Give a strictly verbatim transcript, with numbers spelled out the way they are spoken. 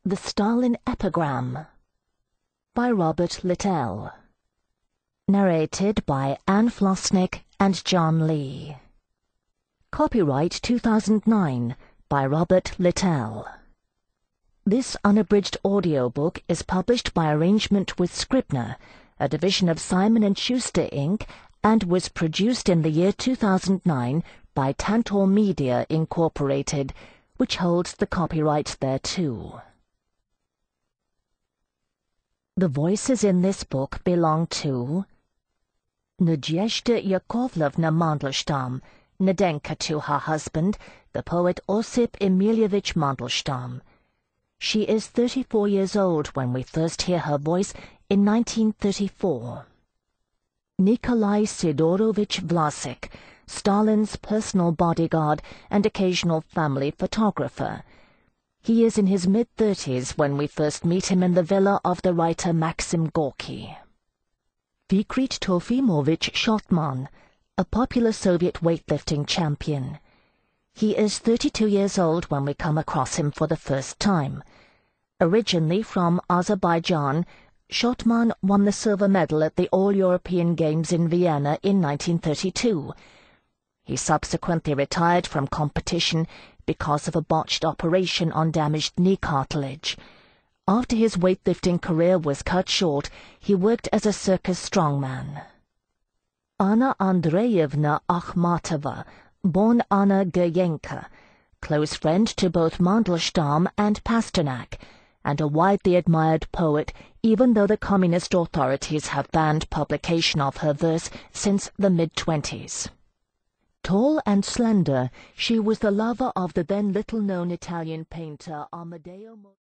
The Stalin Epigram by Robert Littell. Narrated by Anne Flosnick and John Lee. Copyright two thousand nine by Robert Littell. This unabridged audiobook is published by arrangement with Scribner, a division of Simon and Schuster, Incorporated, and was produced in the year two thousand nine by Tantor Media, Incorporated, which holds the copyright thereto. The voices in this book belong to Nadezhda Yakovlevna Mandelstam, Nadenka to her husband, the poet Osip Emilievich Mandelstam. She is thirty-four years old when we first hear her voice in nineteen thirty-four. Nikolai Sidorovich Vlasik, Stalin's personal bodyguard and occasional family photographer. He is in his mid-thirties when we first meet him in the villa of the writer Maxim Gorky. Vikrit Trofimovich Shotman, a popular Soviet weightlifting champion. He is thirty-two years old when we come across him for the first time. Originally from Azerbaijan, Shotman won the silver medal at the All-European Games in Vienna in nineteen thirty-two. He subsequently retired from competition because of a botched operation on damaged knee cartilage. After his weightlifting career was cut short, he worked as a circus strongman. Anna Andreevna Akhmatova, born Anna Guryenka, close friend to both Mandelstam and Pasternak, and a widely admired poet, even though the communist authorities have banned publication of her verse since the mid-twenties. Tall and slender, she was the lover of the then little-known Italian painter Amadeo